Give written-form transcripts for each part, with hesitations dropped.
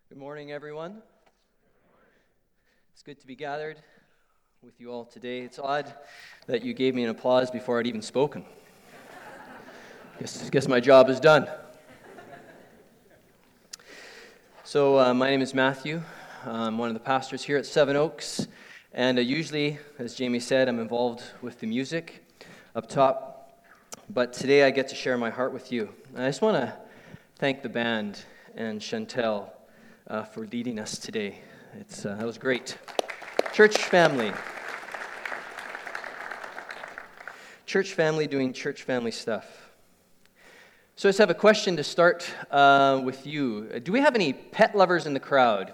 Good morning, everyone. It's good to be gathered with you all today. It's odd that you gave me an applause before I'd even spoken. Guess my job is done. So my name is Matthew. I'm one of the pastors here at Seven Oaks, and usually, as Jamie said, I'm involved with the music up top. But today I get to share my heart with you. And I just want to thank the band and Chantel for leading us today. That was great. Church family doing church family stuff. So I just have a question to start with you. Do we have any pet lovers in the crowd?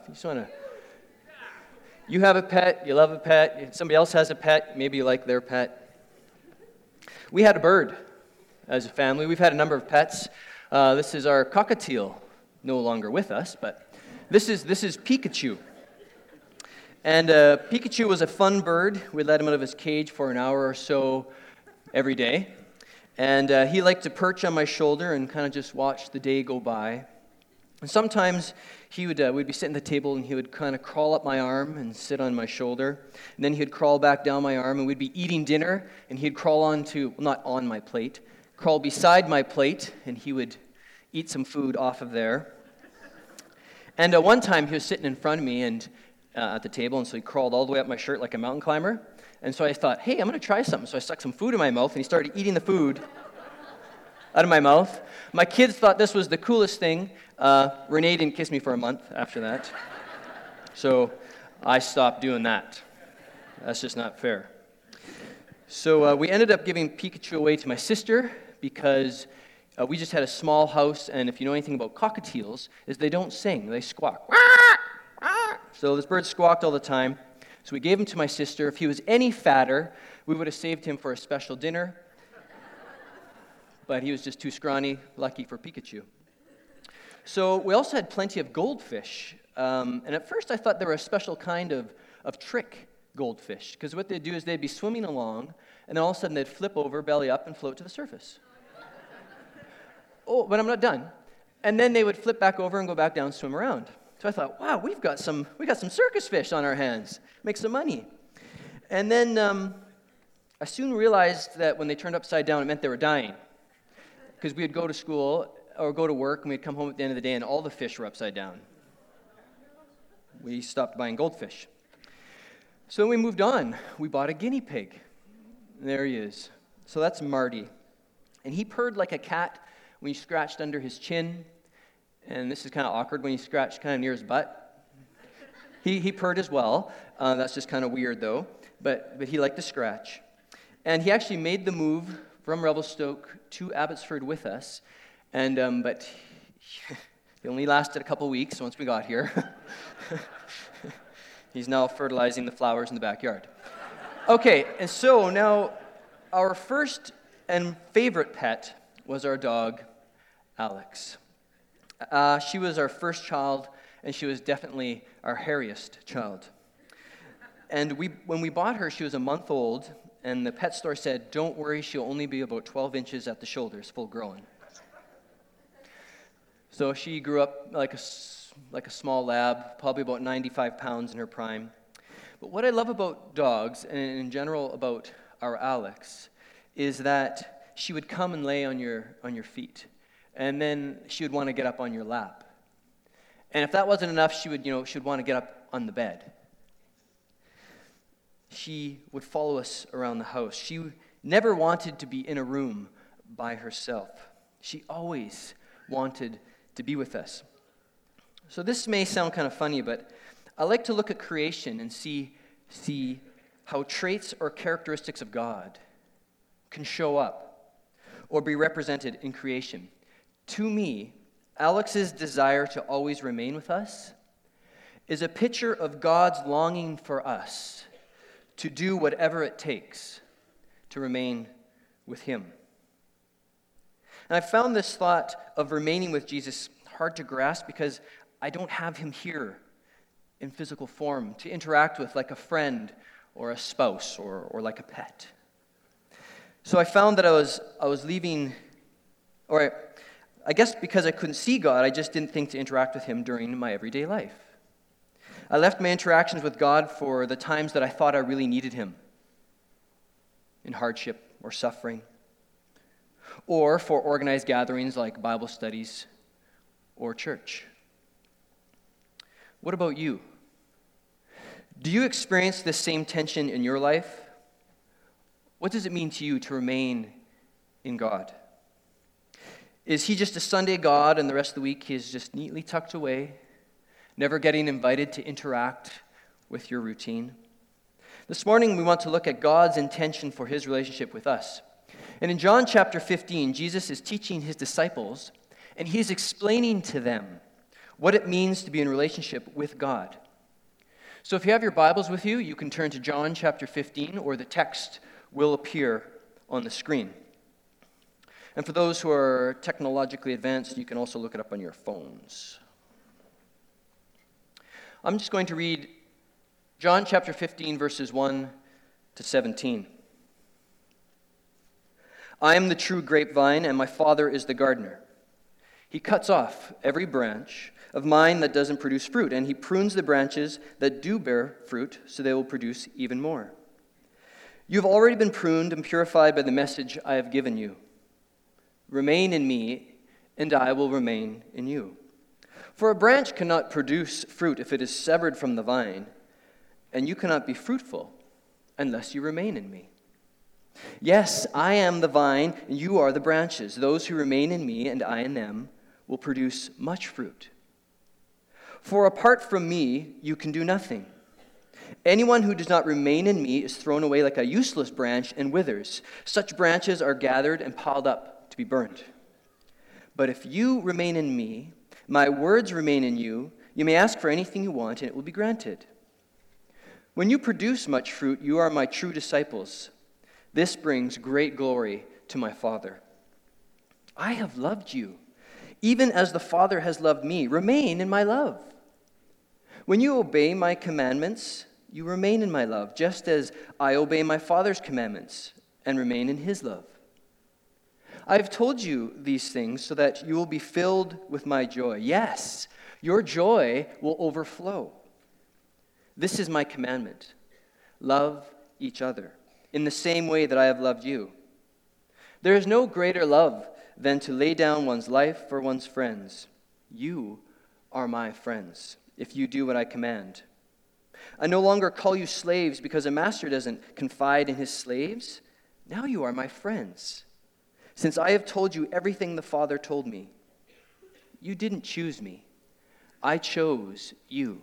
You have a pet, you love a pet, somebody else has a pet, maybe you like their pet. We had a bird as a family. We've had a number of pets. This is our cockatiel, no longer with us, but this is Pikachu. And Pikachu was a fun bird. We let him out of his cage for an hour or so every day. And he liked to perch on my shoulder and kind of just watch the day go by. And sometimes we'd be sitting at the table and he would kind of crawl up my arm and sit on my shoulder. And then he'd crawl back down my arm and we'd be eating dinner and he'd crawl not on my plate, crawl beside my plate and he would eat some food off of there. And one time he was sitting in front of me and at the table, and so he crawled all the way up my shirt like a mountain climber. And so I thought, hey, I'm going to try something. So I stuck some food in my mouth, and he started eating the food out of my mouth. My kids thought this was the coolest thing. Renee didn't kiss me for a month after that. So I stopped doing that. That's just not fair. So we ended up giving Pikachu away to my sister because we just had a small house, and if you know anything about cockatiels, is they don't sing, they squawk. So this bird squawked all the time. So we gave him to my sister. If he was any fatter, we would have saved him for a special dinner. But he was just too scrawny, lucky for Pikachu. So we also had plenty of goldfish. And at first I thought they were a special kind of trick goldfish, because what they'd do is they'd be swimming along, and then all of a sudden they'd flip over, belly up, and float to the surface. Oh, but I'm not done. And then they would flip back over and go back down and swim around. So I thought, wow, we got some circus fish on our hands. Make some money. And then I soon realized that when they turned upside down, it meant they were dying. Because we would go to school or go to work, and we'd come home at the end of the day, and all the fish were upside down. We stopped buying goldfish. So when we moved on, we bought a guinea pig. And there he is. So that's Marty. And he purred like a cat when you scratched under his chin, and this is kind of awkward when you scratched kind of near his butt. He purred as well. That's just kind of weird, though. But he liked to scratch. And he actually made the move from Revelstoke to Abbotsford with us, but he only lasted a couple weeks once we got here. He's now fertilizing the flowers in the backyard. Okay, and so now our first and favorite pet was our dog, Alex. She was our first child, and she was definitely our hairiest child. And when we bought her, she was a month old, and the pet store said, don't worry, she'll only be about 12 inches at the shoulders, full grown. So she grew up like a small lab, probably about 95 pounds in her prime. But what I love about dogs, and in general about our Alex, is that she would come and lay on your feet. And then she would want to get up on your lap. And if that wasn't enough, she would want to get up on the bed. She would follow us around the house. She never wanted to be in a room by herself. She always wanted to be with us. So this may sound kind of funny, but I like to look at creation and see how traits or characteristics of God can show up or be represented in creation. To me, Alex's desire to always remain with us is a picture of God's longing for us to do whatever it takes to remain with him. And I found this thought of remaining with Jesus hard to grasp because I don't have him here in physical form to interact with like a friend or a spouse or like a pet. So I found that I was leaving, or I guess because I couldn't see God, I just didn't think to interact with him during my everyday life. I left my interactions with God for the times that I thought I really needed him, in hardship or suffering, or for organized gatherings like Bible studies or church. What about you? Do you experience this same tension in your life? What does it mean to you to remain in God? Is he just a Sunday God and the rest of the week he is just neatly tucked away, never getting invited to interact with your routine? This morning we want to look at God's intention for his relationship with us. And in John chapter 15, Jesus is teaching his disciples, and he's explaining to them what it means to be in relationship with God. So if you have your Bibles with you, you can turn to John chapter 15, or the text will appear on the screen. And for those who are technologically advanced, you can also look it up on your phones. I'm just going to read John chapter 15, verses 1 to 17. I am the true grapevine, and my Father is the gardener. He cuts off every branch of mine that doesn't produce fruit, and he prunes the branches that do bear fruit, so they will produce even more. You have already been pruned and purified by the message I have given you. Remain in me, and I will remain in you. For a branch cannot produce fruit if it is severed from the vine, and you cannot be fruitful unless you remain in me. Yes, I am the vine, and you are the branches. Those who remain in me, and I in them, will produce much fruit. For apart from me, you can do nothing. Anyone who does not remain in me is thrown away like a useless branch and withers. Such branches are gathered and piled up to be burned. But if you remain in me, my words remain in you, you may ask for anything you want, and it will be granted. When you produce much fruit, you are my true disciples. This brings great glory to my Father. I have loved you, even as the Father has loved me. Remain in my love. When you obey my commandments, you remain in my love, just as I obey my Father's commandments and remain in his love. I have told you these things so that you will be filled with my joy. Yes, your joy will overflow. This is my commandment. Love each other in the same way that I have loved you. There is no greater love than to lay down one's life for one's friends. You are my friends if you do what I command. I no longer call you slaves because a master doesn't confide in his slaves. Now you are my friends, since I have told you everything the Father told me. You didn't choose me. I chose you.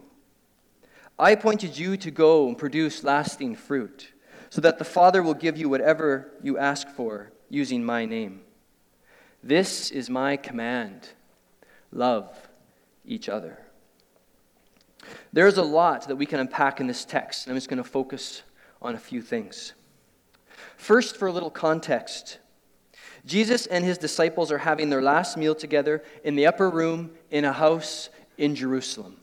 I appointed you to go and produce lasting fruit, so that the Father will give you whatever you ask for using my name. This is my command. Love each other. There's a lot that we can unpack in this text, and I'm just going to focus on a few things. First, for a little context, Jesus and his disciples are having their last meal together in the upper room in a house in Jerusalem.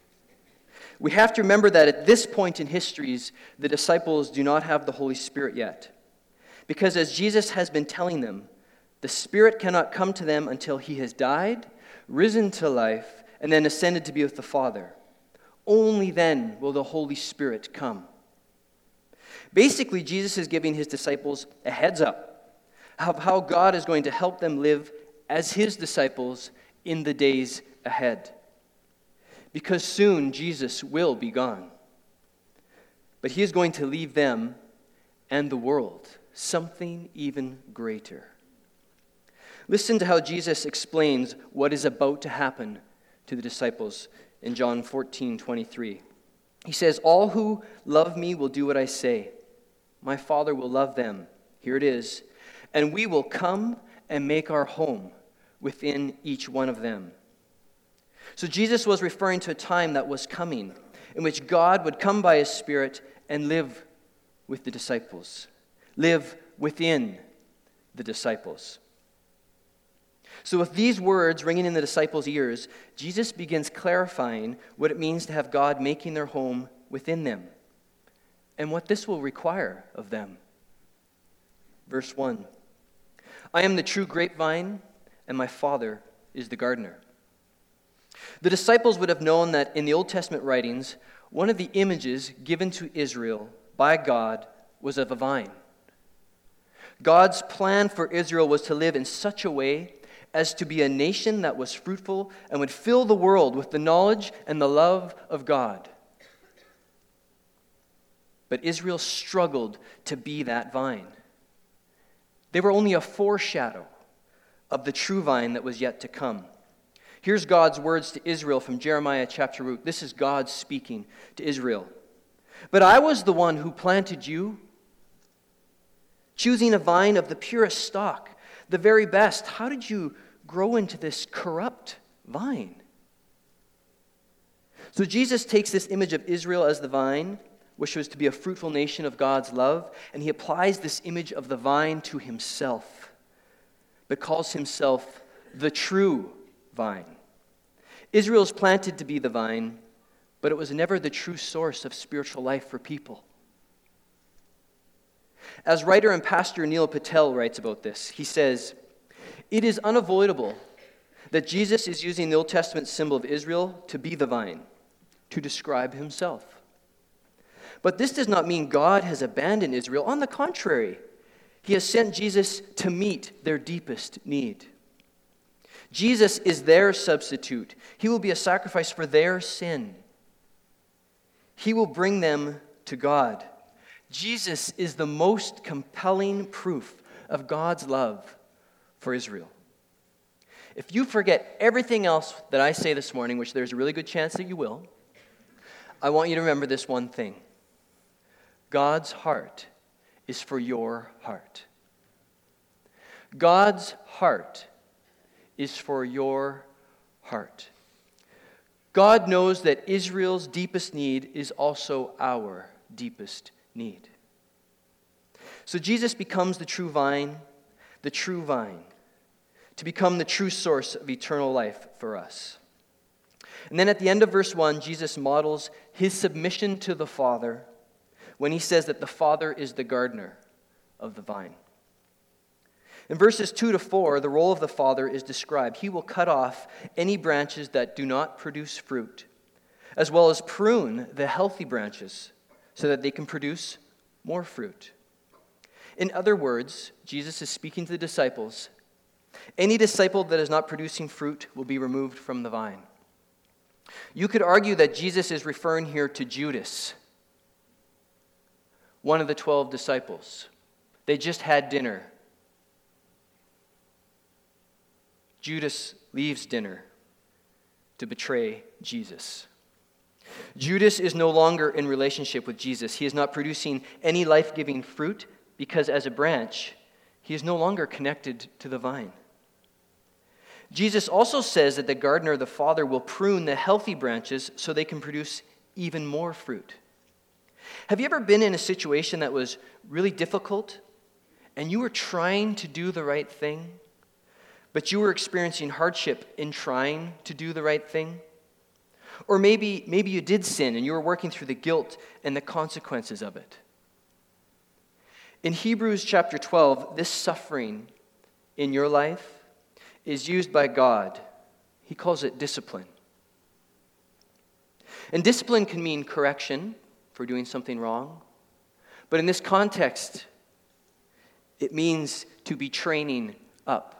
We have to remember that at this point in history, the disciples do not have the Holy Spirit yet. Because as Jesus has been telling them, the Spirit cannot come to them until he has died, risen to life, and then ascended to be with the Father. Only then will the Holy Spirit come. Basically, Jesus is giving his disciples a heads up of how God is going to help them live as his disciples in the days ahead. Because soon Jesus will be gone. But he is going to leave them and the world something even greater. Listen to how Jesus explains what is about to happen to the disciples in John 14:23. He says, "All who love me will do what I say. My Father will love them." Here it is. "And we will come and make our home within each one of them." So Jesus was referring to a time that was coming in which God would come by his Spirit and live with the disciples, live within the disciples. So with these words ringing in the disciples' ears, Jesus begins clarifying what it means to have God making their home within them and what this will require of them. Verse 1, "I am the true grapevine, and my Father is the gardener. The disciples would have known that in the Old Testament writings, one of the images given to Israel by God was of a vine. God's plan for Israel was to live in such a way as to be a nation that was fruitful and would fill the world with the knowledge and the love of God. But Israel struggled to be that vine. They were only a foreshadow of the true vine that was yet to come. Here's God's words to Israel from Jeremiah chapter 2. This is God speaking to Israel. But I was the one who planted you, choosing a vine of the purest stock, the very best. How did you grow into this corrupt vine? So Jesus takes this image of Israel as the vine, which was to be a fruitful nation of God's love, and he applies this image of the vine to himself, but calls himself the true vine. Israel is planted to be the vine, but it was never the true source of spiritual life for people. As writer and pastor Neil Patel writes about this, he says, "It is unavoidable that Jesus is using the Old Testament symbol of Israel to be the vine, to describe himself. But this does not mean God has abandoned Israel. On the contrary, he has sent Jesus to meet their deepest need. Jesus is their substitute. He will be a sacrifice for their sin. He will bring them to God. Jesus is the most compelling proof of God's love for Israel." If you forget everything else that I say this morning, which there's a really good chance that you will, I want you to remember this one thing. God's heart is for your heart. God's heart is for your heart. God knows that Israel's deepest need is also our deepest need. So Jesus becomes the true vine, to become the true source of eternal life for us. And then at the end of verse 1, Jesus models his submission to the Father when he says that the Father is the gardener of the vine. In verses 2 to 4, the role of the Father is described. He will cut off any branches that do not produce fruit, as well as prune the healthy branches so that they can produce more fruit. In other words, Jesus is speaking to the disciples. Any disciple that is not producing fruit will be removed from the vine. You could argue that Jesus is referring here to Judas, one of the 12 disciples. They just had dinner. Judas leaves dinner to betray Jesus. Judas is no longer in relationship with Jesus. He is not producing any life-giving fruit because as a branch, he is no longer connected to the vine. Jesus also says that the gardener, the Father, will prune the healthy branches so they can produce even more fruit. Have you ever been in a situation that was really difficult and you were trying to do the right thing, but you were experiencing hardship in trying to do the right thing? Or maybe you did sin and you were working through the guilt and the consequences of it. In Hebrews chapter 12, this suffering in your life is used by God. He calls it discipline. And discipline can mean correction for doing something wrong. But in this context, it means to be training up.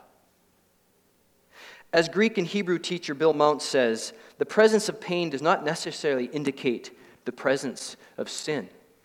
As Greek and Hebrew teacher Bill Mount says, the presence of pain does not necessarily indicate the presence of sin.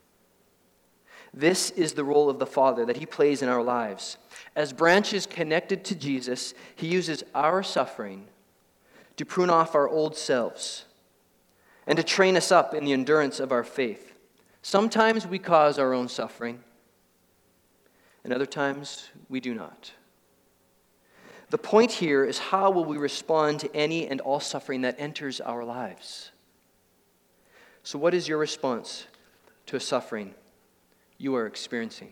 This is the role of the Father that he plays in our lives. As branches connected to Jesus, he uses our suffering to prune off our old selves and to train us up in the endurance of our faith. Sometimes we cause our own suffering, and other times we do not. The point here is, how will we respond to any and all suffering that enters our lives? So what is your response to a suffering you are experiencing?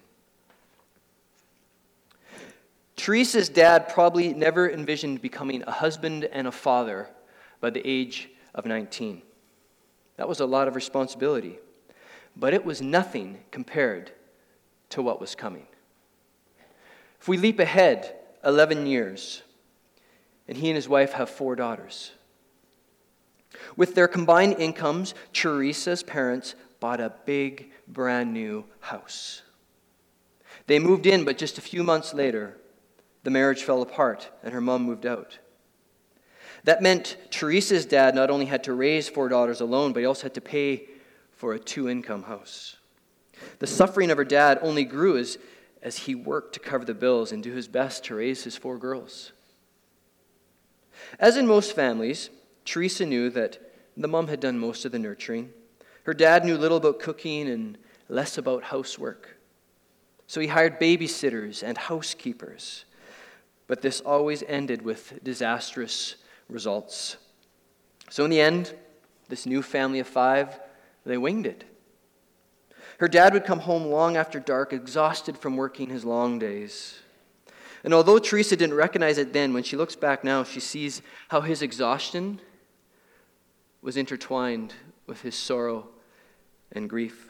Teresa's dad probably never envisioned becoming a husband and a father by the age of 19. That was a lot of responsibility, but it was nothing compared to what was coming. If we leap ahead 11 years, and he and his wife have 4 daughters. With their combined incomes, Teresa's parents bought a big, brand new house. They moved in, but just a few months later, the marriage fell apart and her mom moved out. That meant Teresa's dad not only had to raise 4 daughters alone, but he also had to pay for a 2-income house. The suffering of her dad only grew as he worked to cover the bills and do his best to raise his 4 girls. As in most families, Teresa knew that the mom had done most of the nurturing. Her dad knew little about cooking and less about housework. So he hired babysitters and housekeepers. But this always ended with disastrous results. So in the end, this new family of 5, they winged it. Her dad would come home long after dark, exhausted from working his long days. And although Teresa didn't recognize it then, when she looks back now, she sees how his exhaustion was intertwined with his sorrow and grief.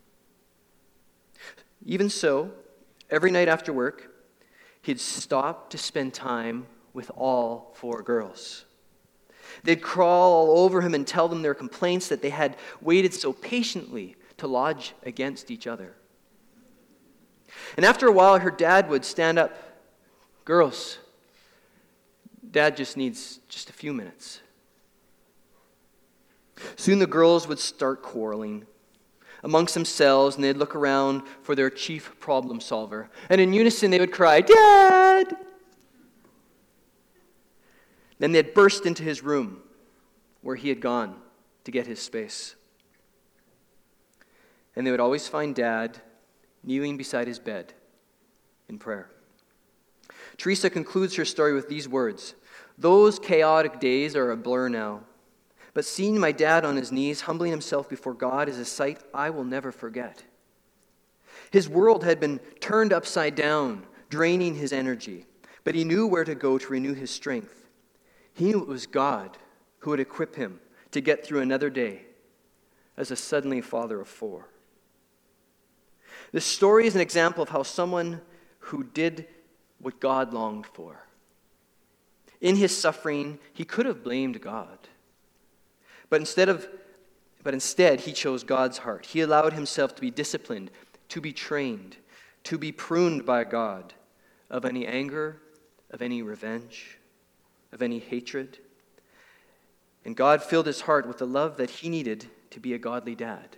Even so, every night after work, he'd stop to spend time with all 4 girls. They'd crawl all over him and tell them their complaints that they had waited so patiently to lodge against each other. And after a while, her dad would stand up. "Girls, Dad just needs just a few minutes." Soon the girls would start quarreling amongst themselves, and they'd look around for their chief problem solver. And in unison, they would cry, "Dad!" Then they'd burst into his room where he had gone to get his space. And they would always find Dad kneeling beside his bed in prayer. Teresa concludes her story with these words: "Those chaotic days are a blur now, but seeing my dad on his knees, humbling himself before God, is a sight I will never forget. His world had been turned upside down, draining his energy, but he knew where to go to renew his strength. He knew it was God who would equip him to get through another day as a suddenly father of 4. This story is an example of how someone who did what God longed for. In his suffering, he could have blamed God. But instead, he chose God's heart. He allowed himself to be disciplined, to be trained, to be pruned by God of any anger, of any revenge, of any hatred. And God filled his heart with the love that he needed to be a godly dad.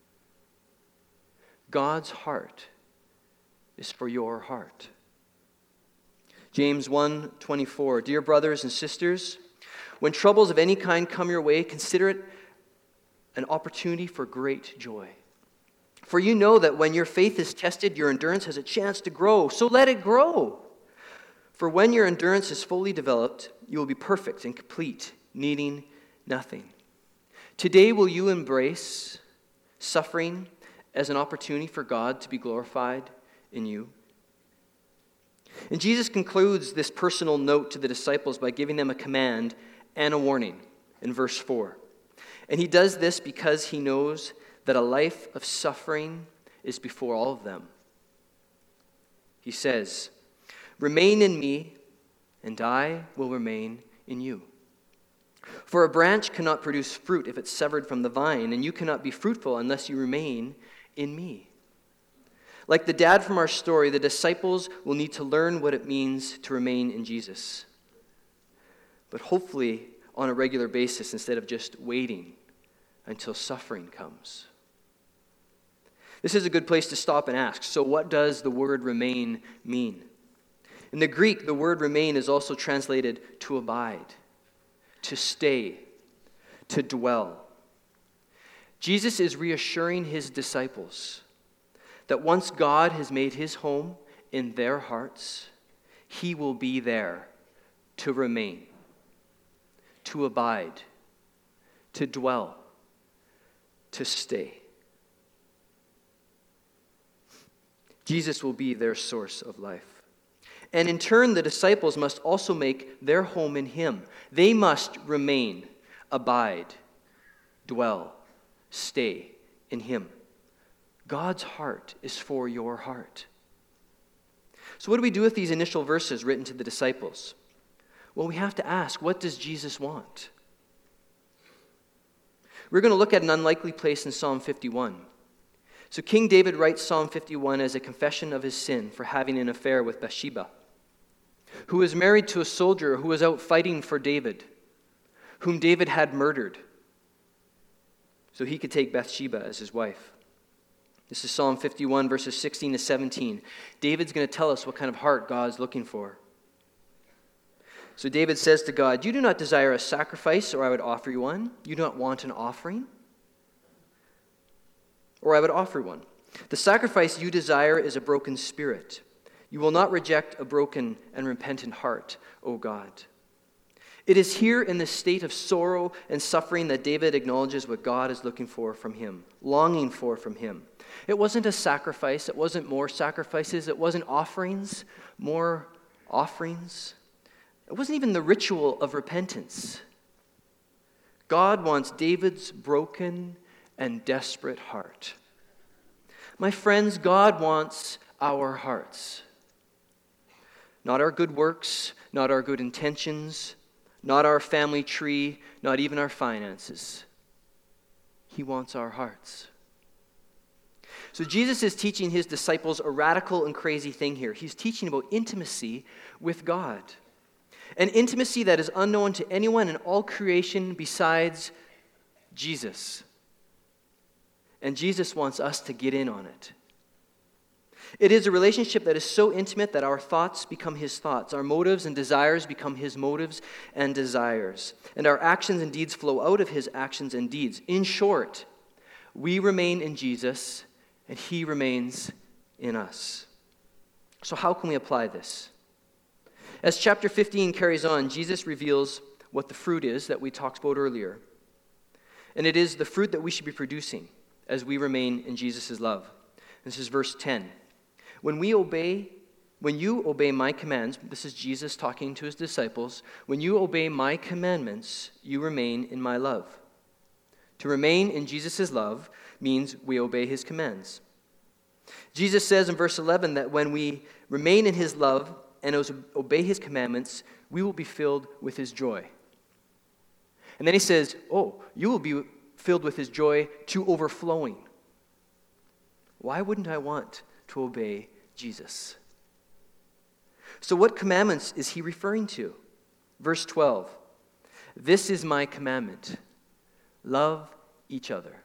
God's heart is for your heart. James 1:24, "Dear brothers and sisters, when troubles of any kind come your way, consider it an opportunity for great joy. For you know that when your faith is tested, your endurance has a chance to grow. So let it grow. For when your endurance is fully developed, you will be perfect and complete, needing nothing. Today, will you embrace suffering as an opportunity for God to be glorified in you?" And Jesus concludes this personal note to the disciples by giving them a command and a warning in verse 4. And he does this because he knows that a life of suffering is before all of them. He says, "Remain in me, and I will remain in you. For a branch cannot produce fruit if it's severed from the vine, and you cannot be fruitful unless you remain in me." Like the dad from our story, the disciples will need to learn what it means to remain in Jesus. But hopefully on a regular basis instead of just waiting until suffering comes. This is a good place to stop and ask, so what does the word remain mean? In the Greek, the word remain is also translated to abide, to stay, to dwell. Jesus is reassuring his disciples that once God has made his home in their hearts, he will be there to remain, to abide, to dwell, to stay. Jesus will be their source of life. And in turn, the disciples must also make their home in him. They must remain, abide, dwell, stay in him. God's heart is for your heart. So what do we do with these initial verses written to the disciples? Well, we have to ask, what does Jesus want? We're going to look at an unlikely place in Psalm 51. So King David writes Psalm 51 as a confession of his sin for having an affair with Bathsheba, who was married to a soldier who was out fighting for David, whom David had murdered, so he could take Bathsheba as his wife. This is Psalm 51, verses 16 to 17. David's going to tell us what kind of heart God's looking for. So David says to God, "You do not desire a sacrifice, or I would offer you one. You do not want an offering, or I would offer one. The sacrifice you desire is a broken spirit. You will not reject a broken and repentant heart, O God." It is here in this state of sorrow and suffering that David acknowledges what God is looking for from him, longing for from him. It wasn't a sacrifice. It wasn't more sacrifices. It wasn't offerings, more offerings. It wasn't even the ritual of repentance. God wants David's broken and desperate heart. My friends, God wants our hearts. Not our good works, not our good intentions, not our family tree, not even our finances. He wants our hearts. So Jesus is teaching his disciples a radical and crazy thing here. He's teaching about intimacy with God. An intimacy that is unknown to anyone in all creation besides Jesus. And Jesus wants us to get in on it. It is a relationship that is so intimate that our thoughts become his thoughts. Our motives and desires become his motives and desires. And our actions and deeds flow out of his actions and deeds. In short, we remain in Jesus and he remains in us. So how can we apply this? As chapter 15 carries on, Jesus reveals what the fruit is that we talked about earlier. And it is the fruit that we should be producing as we remain in Jesus' love. This is verse 10. When you obey my commands, this is Jesus talking to his disciples, when you obey my commandments, you remain in my love. To remain in Jesus' love means we obey his commands. Jesus says in verse 11 that when we remain in his love and obey his commandments, we will be filled with his joy. And then he says, you will be filled with his joy to overflowing. Why wouldn't I want to obey Jesus? So what commandments is he referring to? Verse 12, this is my commandment, love each other.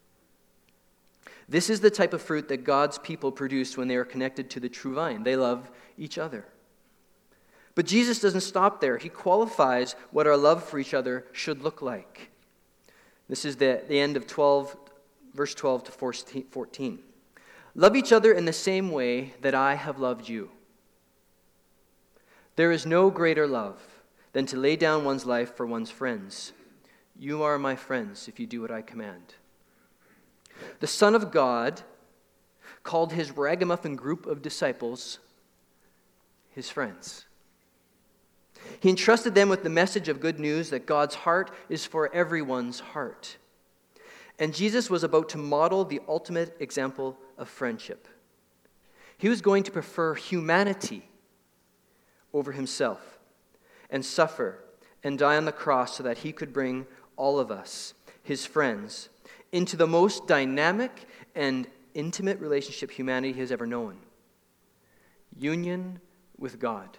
This is the type of fruit that God's people produce when they are connected to the true vine. They love each other. But Jesus doesn't stop there. He qualifies what our love for each other should look like. This is the end of verse 12 to 14. Love each other in the same way that I have loved you. There is no greater love than to lay down one's life for one's friends. You are my friends if you do what I command. The Son of God called his ragamuffin group of disciples his friends. He entrusted them with the message of good news that God's heart is for everyone's heart. And Jesus was about to model the ultimate example of friendship. He was going to prefer humanity over himself and suffer and die on the cross so that he could bring all of us, his friends, into the most dynamic and intimate relationship humanity has ever known. Union with God.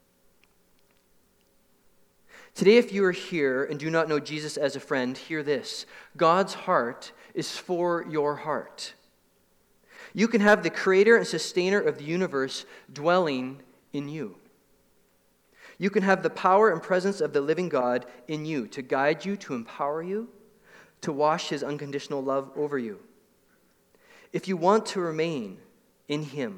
Today, if you are here and do not know Jesus as a friend, hear this. God's heart is for your heart. You can have the creator and sustainer of the universe dwelling in you. You can have the power and presence of the living God in you to guide you, to empower you, to wash his unconditional love over you. If you want to remain in him,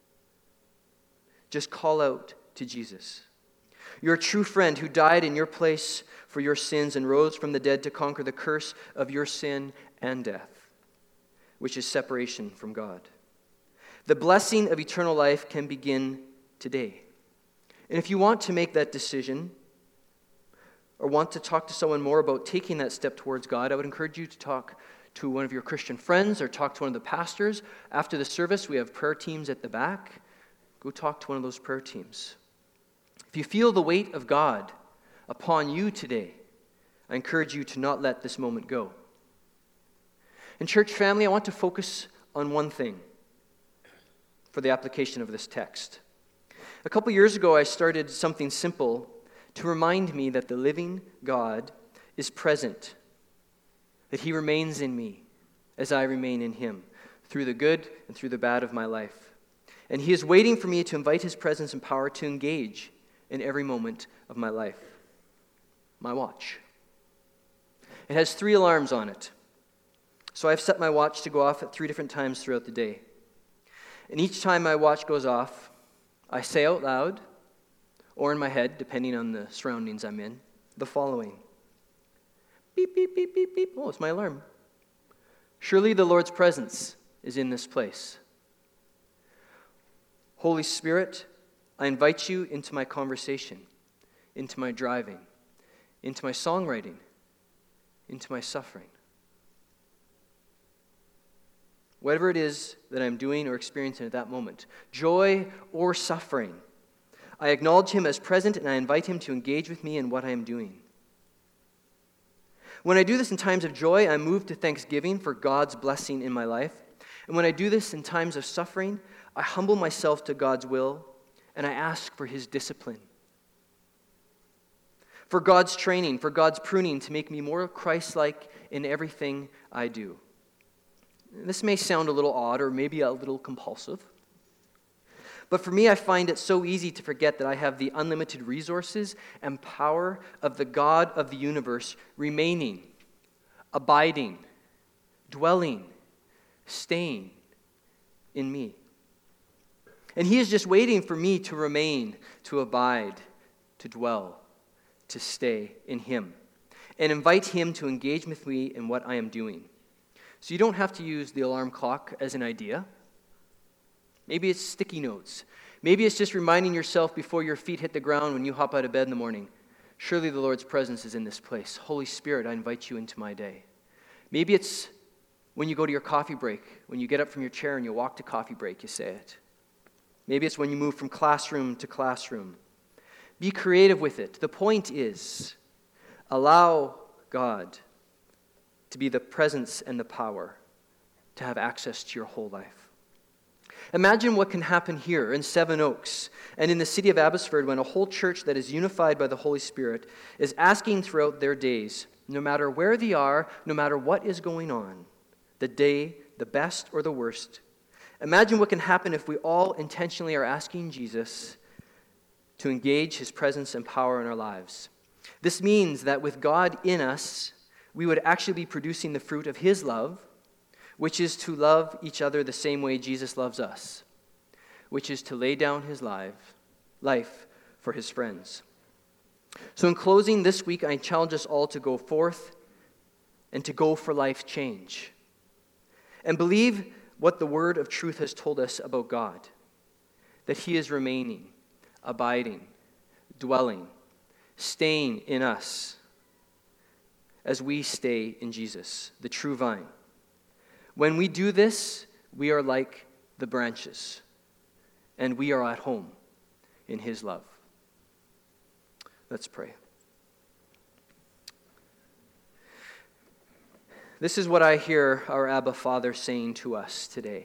just call out to Jesus. Your true friend who died in your place for your sins and rose from the dead to conquer the curse of your sin and death, which is separation from God. The blessing of eternal life can begin today. And if you want to make that decision or want to talk to someone more about taking that step towards God, I would encourage you to talk to one of your Christian friends or talk to one of the pastors. After the service, we have prayer teams at the back. Go talk to one of those prayer teams. If you feel the weight of God upon you today. I encourage you to not let this moment go. And church family, I want to focus on one thing for the application of this text. A couple years ago, I started something simple to remind me that the living God is present, that he remains in me as I remain in him, through the good and through the bad of my life. And he is waiting for me to invite his presence and power to engage in every moment of my life. My watch. It has 3 alarms on it. So I've set my watch to go off at 3 different times throughout the day. And each time my watch goes off, I say out loud, or in my head, depending on the surroundings I'm in, the following. Beep, beep, beep, beep, beep. Oh, it's my alarm. Surely the Lord's presence is in this place. Holy Spirit, I invite you into my conversation, into my driving, into my songwriting, into my suffering. Whatever it is that I'm doing or experiencing at that moment, joy or suffering, I acknowledge him as present and I invite him to engage with me in what I am doing. When I do this in times of joy, I'm moved to thanksgiving for God's blessing in my life. And when I do this in times of suffering, I humble myself to God's will and I ask for his discipline. For God's training, for God's pruning to make me more Christ-like in everything I do. This may sound a little odd or maybe a little compulsive. But for me, I find it so easy to forget that I have the unlimited resources and power of the God of the universe remaining, abiding, dwelling, staying in me. And he is just waiting for me to remain, to abide, to dwell, to stay in him, and invite him to engage with me in what I am doing. So you don't have to use the alarm clock as an idea. Maybe it's sticky notes. Maybe it's just reminding yourself before your feet hit the ground when you hop out of bed in the morning, surely the Lord's presence is in this place. Holy Spirit, I invite you into my day. Maybe it's when you go to your coffee break, when you get up from your chair and you walk to coffee break, you say it. Maybe it's when you move from classroom to classroom. Be creative with it. The point is, allow God to be the presence and the power to have access to your whole life. Imagine what can happen here in Seven Oaks and in the city of Abbotsford when a whole church that is unified by the Holy Spirit is asking throughout their days, no matter where they are, no matter what is going on, the day, the best or the worst. Imagine what can happen if we all intentionally are asking Jesus to engage his presence and power in our lives. This means that with God in us, we would actually be producing the fruit of his love, which is to love each other the same way Jesus loves us, which is to lay down his life for his friends. So in closing this week, I challenge us all to go forth and to go for life change. And believe what the word of truth has told us about God, that he is remaining, abiding, dwelling, staying in us as we stay in Jesus, the true vine. When we do this, we are like the branches, and we are at home in his love. Let's pray. This is what I hear our Abba Father saying to us today.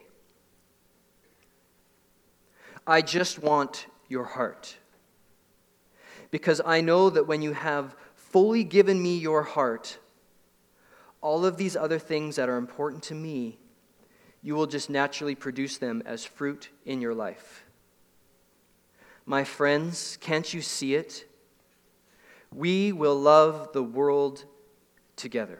I just want your heart, because I know that when you have fully given me your heart, all of these other things that are important to me, you will just naturally produce them as fruit in your life. My friends, can't you see it? We will love the world together.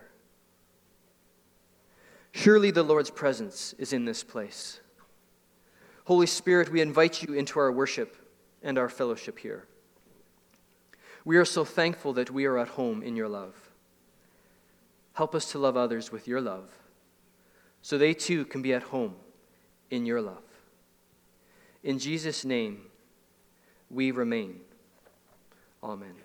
Surely the Lord's presence is in this place. Holy Spirit, we invite you into our worship and our fellowship here. We are so thankful that we are at home in your love. Help us to love others with your love, so they too can be at home in your love. In Jesus' name, we remain. Amen.